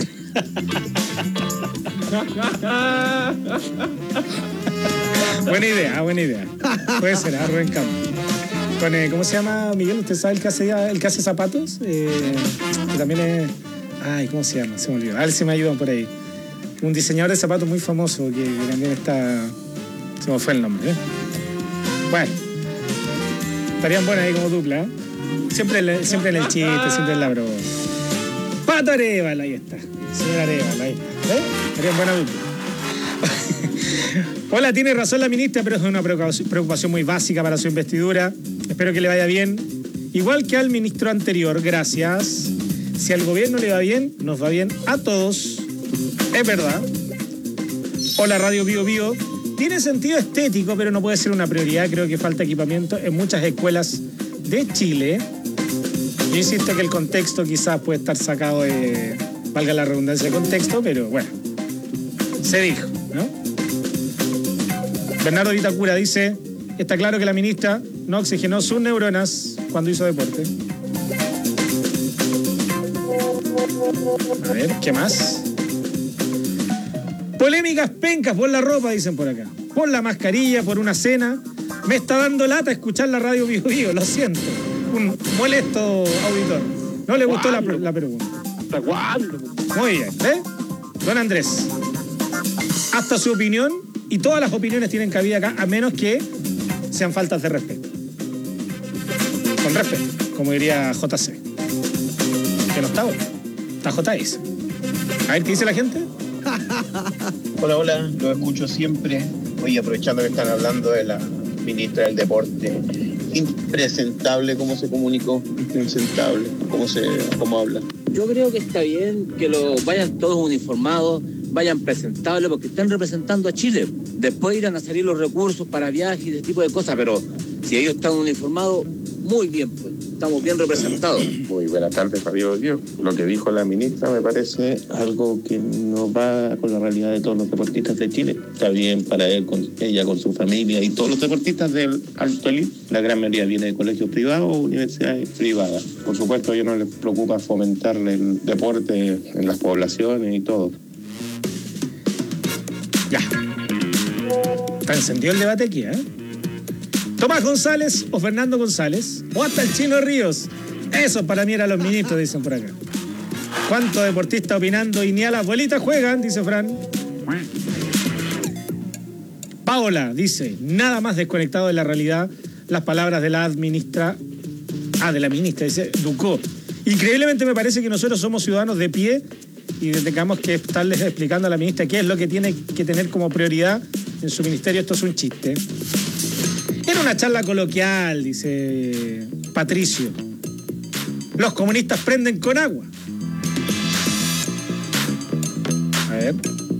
Buena idea. Puede ser, a Rubén Campos. Con, ¿cómo se llama, Miguel? ¿Usted sabe el que hace zapatos? Que también es... Ay, ¿cómo se llama? Se me olvidó. A ver si me ayudan por ahí. Un diseñador de zapatos muy famoso que también está... Se me fue el nombre, ¿eh? Bueno. Estarían buenas ahí como dupla, ¿eh? Siempre en el chiste, siempre en la broma. Pato Arevalo, ahí está. Señora Arevalo, ahí está. ¿Eh? Estarían buenas dupla. Hola, tiene razón la ministra, pero es una preocupación muy básica para su investidura. Espero que le vaya bien. Igual que al ministro anterior, gracias. Si al gobierno le va bien, nos va bien a todos. Es verdad. Hola, Radio Bio Bio. Tiene sentido estético, pero no puede ser una prioridad. Creo que falta equipamiento en muchas escuelas de Chile. Yo insisto que el contexto quizás puede estar sacado de... Valga la redundancia de contexto, pero bueno. Se dijo, ¿no? Bernardo Vitacura dice... Está claro que la ministra no oxigenó sus neuronas cuando hizo deporte. A ver, ¿qué más? Polémicas pencas por la ropa, dicen por acá. Por la mascarilla, por una cena. Me está dando lata escuchar la Radio Bio Bio, lo siento. Un molesto auditor. No le gustó la pregunta. ¿Hasta cuándo? Muy bien, ¿eh? Don Andrés. Hasta su opinión, y todas las opiniones tienen cabida acá, a menos que sean faltas de respeto. Con respeto, como diría JC. Que no está hoy. Está JS. A ver, ¿qué dice la gente? Hola, lo escucho siempre. Oye, aprovechando que están hablando de la ministra del Deporte, impresentable cómo se comunicó, impresentable cómo habla. Yo creo que está bien que vayan todos uniformados, vayan presentables, porque están representando a Chile. Después irán a salir los recursos para viajes y ese tipo de cosas, pero si ellos están uniformados, muy bien, pues. Estamos bien representados. Muy buenas tardes, Fabio. Lo que dijo la ministra me parece algo que no va con la realidad de todos los deportistas de Chile. Está bien para ella con su familia y todos los deportistas del alto elite. La gran mayoría viene de colegios privados o universidades privadas. Por supuesto, a ellos no les preocupa fomentar el deporte en las poblaciones y todo. Ya. Está encendido el debate aquí, ¿eh? Tomás González o Fernando González o hasta el Chino Ríos. Eso para mí eran los ministros, dicen por acá. ¿Cuántos deportistas opinando y ni a las abuelitas juegan? Dice Fran. Paola dice, nada más desconectado de la realidad, las palabras de la ministra, dice Ducó. Increíblemente me parece que nosotros somos ciudadanos de pie y tengamos que estarles explicando a la ministra qué es lo que tiene que tener como prioridad en su ministerio. Esto es un chiste. Era una charla coloquial, dice Patricio. Los comunistas prenden con agua. A ver.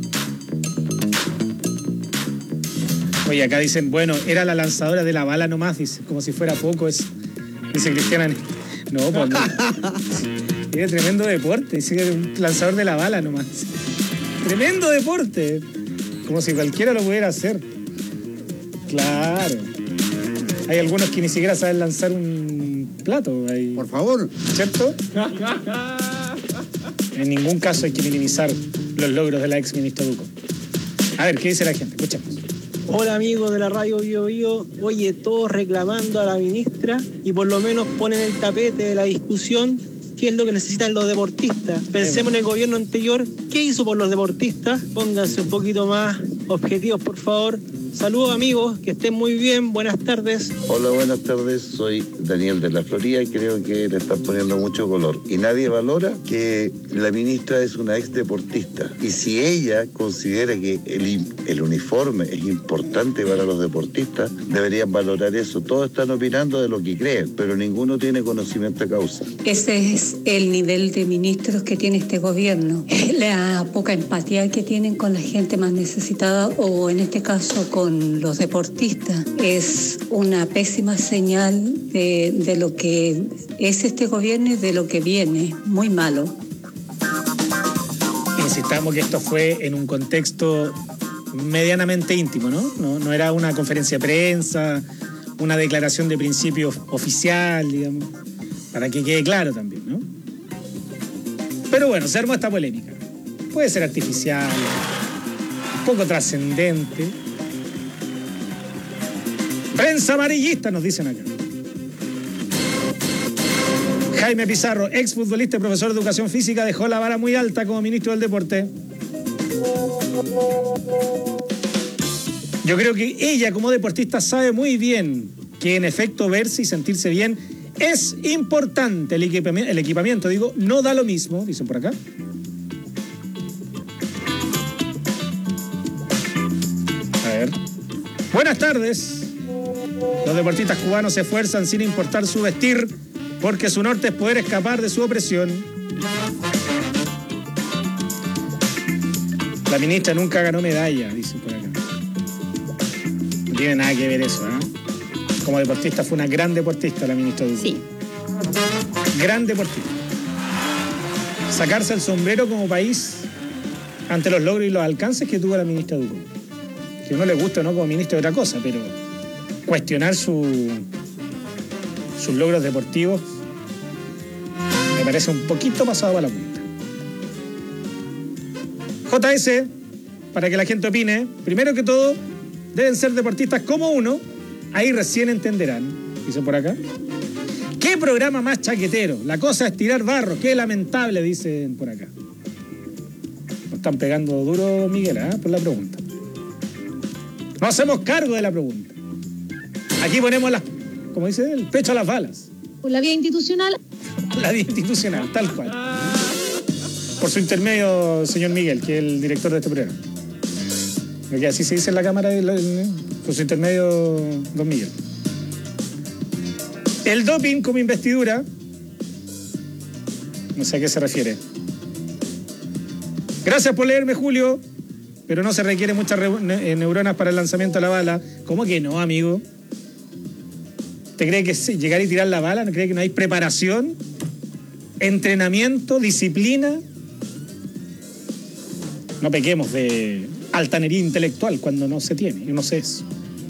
Oye, acá dicen, bueno, era la lanzadora de la bala nomás, dice, como si fuera poco eso. Dice Cristiana. No, pues no. Tiene tremendo deporte, dice que era un lanzador de la bala nomás. Tremendo deporte. Como si cualquiera lo pudiera hacer. Claro. Hay algunos que ni siquiera saben lanzar un plato. Ahí. Por favor. ¿Cierto? En ningún caso hay que minimizar los logros de la ex ministra Ducó. A ver, ¿qué dice la gente? Escuchemos. Hola amigos de la Radio Bio Bio. Oye, todos reclamando a la ministra y por lo menos ponen el tapete de la discusión. ¿Qué es lo que necesitan los deportistas? Pensemos en el gobierno anterior. ¿Qué hizo por los deportistas? Pónganse un poquito más objetivos, por favor. Saludos amigos, que estén muy bien, buenas tardes. Hola, buenas tardes, soy Daniel de la Florida y creo que le están poniendo mucho color. Y nadie valora que la ministra es una ex deportista. Y si ella considera que el uniforme es importante para los deportistas, deberían valorar eso. Todos están opinando de lo que creen, pero ninguno tiene conocimiento de causa. Ese es el nivel de ministros que tiene este gobierno. La poca empatía que tienen con la gente más necesitada, o en este caso con los deportistas, es una pésima señal de lo que es este gobierno y de lo que viene, muy malo. Insistamos que esto fue en un contexto medianamente íntimo, ¿no? No era una conferencia de prensa, una declaración de principios oficial, digamos, para que quede claro también, ¿no? Pero bueno, se armó esta polémica. Puede ser artificial, poco trascendente. Prensa amarillista, nos dicen acá. Jaime Pizarro, exfutbolista y profesor de educación física, dejó la vara muy alta como ministro del deporte. Yo creo que ella como deportista sabe muy bien que en efecto verse y sentirse bien es importante. El equipamiento, digo, no da lo mismo, dicen por acá. A ver. Buenas tardes. Los deportistas cubanos se esfuerzan sin importar su vestir, porque su norte es poder escapar de su opresión. La ministra nunca ganó medalla, dicen por acá. No tiene nada que ver eso, ¿eh? Como deportista fue una gran deportista la ministra Duque. Sí. Gran deportista. Sacarse el sombrero como país ante los logros y los alcances que tuvo la ministra Duque. Que a uno le gusta, ¿no? Como ministra de otra cosa, pero cuestionar sus logros deportivos me parece un poquito pasado a la punta. JS, para que la gente opine, primero que todo, deben ser deportistas como uno, ahí recién entenderán, dice por acá. ¿Qué programa más chaquetero? La cosa es tirar barro, qué lamentable, dicen por acá. Nos están pegando duro, Miguel, por la pregunta. No hacemos cargo de la pregunta. Aquí ponemos como dice, el pecho a las balas. Por la vía institucional. La vía institucional, tal cual. Por su intermedio, señor Miguel, que es el director de este programa. Porque así se dice en la Cámara, por su intermedio, don Miguel. El doping como investidura, no sé a qué se refiere. Gracias por leerme, Julio, pero no se requiere muchas neuronas para el lanzamiento de la bala. ¿Cómo que no, amigo? ¿Te cree que llegar y tirar la bala? ¿No cree que no hay preparación, entrenamiento, disciplina? No pequemos de altanería intelectual cuando no se tiene, y no sé eso.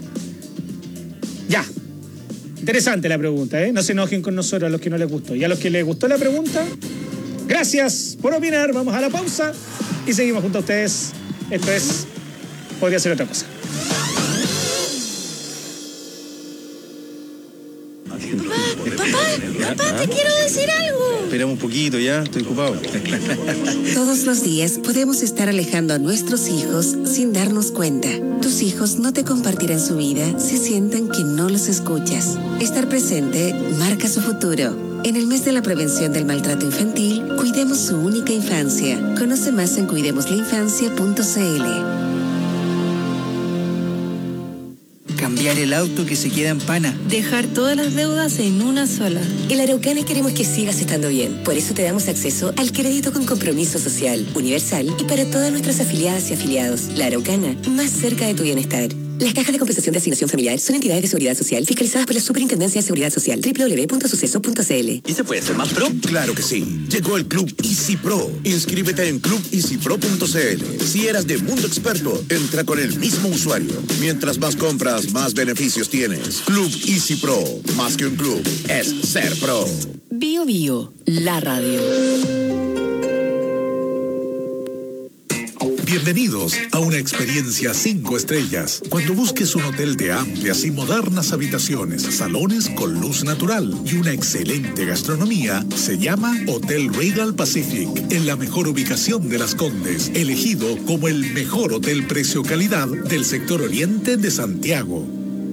Ya. Interesante la pregunta, ¿eh? No se enojen con nosotros a los que no les gustó. Y a los que les gustó la pregunta, gracias por opinar. Vamos a la pausa y seguimos junto a ustedes. Esto es Podría Ser Otra Cosa. Papá, te quiero decir algo. Esperamos un poquito, ya, estoy ocupado. Todos los días podemos estar alejando a nuestros hijos sin darnos cuenta. Tus hijos no te compartirán su vida si sienten que no los escuchas. Estar presente marca su futuro. En el mes de la prevención del maltrato infantil, cuidemos su única infancia. Conoce más en cuidemoslainfancia.cl. Cambiar el auto que se queda en pana. Dejar todas las deudas en una sola. En la Araucana queremos que sigas estando bien. Por eso te damos acceso al crédito con compromiso social, universal y para todas nuestras afiliadas y afiliados. La Araucana, más cerca de tu bienestar. Las cajas de compensación de asignación familiar son entidades de seguridad social fiscalizadas por la Superintendencia de Seguridad Social. www.suceso.cl. ¿Y se puede ser más pro? Claro que sí. Llegó el Club Easy Pro. Inscríbete en clubeasypro.cl. Si eras de Mundo Experto, entra con el mismo usuario. Mientras más compras, más beneficios tienes. Club Easy Pro. Más que un club, es ser pro. Bio Bio, la radio. Bienvenidos a una experiencia 5 estrellas. Cuando busques un hotel de amplias y modernas habitaciones, salones con luz natural y una excelente gastronomía, se llama Hotel Regal Pacific, en la mejor ubicación de Las Condes, elegido como el mejor hotel precio-calidad del sector oriente de Santiago.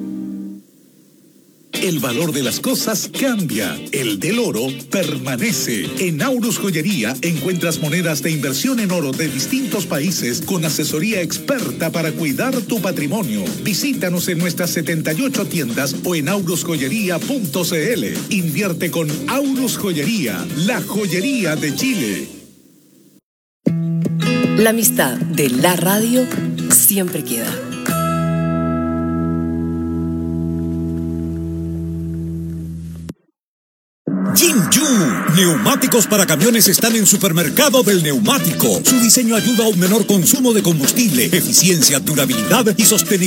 El valor de las cosas cambia, el del oro permanece. En Aurus Joyería encuentras monedas de inversión en oro de distintos países con asesoría experta para cuidar tu patrimonio. Visítanos en nuestras 78 tiendas o en aurusjoyería.cl. Invierte con Aurus Joyería, la joyería de Chile. La amistad de la radio siempre queda. Jinju, neumáticos para camiones están en Supermercado del Neumático. Su diseño ayuda a un menor consumo de combustible, eficiencia, durabilidad y sostenibilidad.